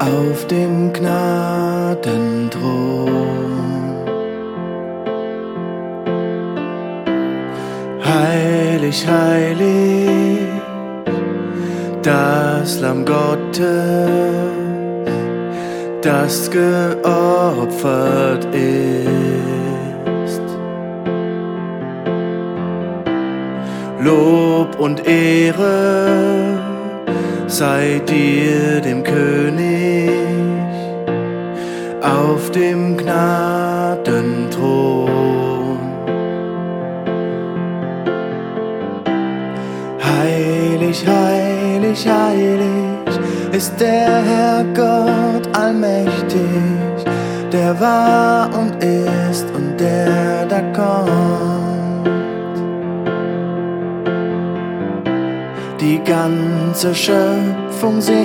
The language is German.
auf dem Gnadenthron. Heilig, heilig, das Lamm Gottes, das geopfert ist. Lob und Ehre sei dir, dem König, auf dem Gnadenthron. Heilig, heilig, heilig ist der Herr Gott allmächtig, der war und ist und der da kommt. Die ganze Schöpfung singt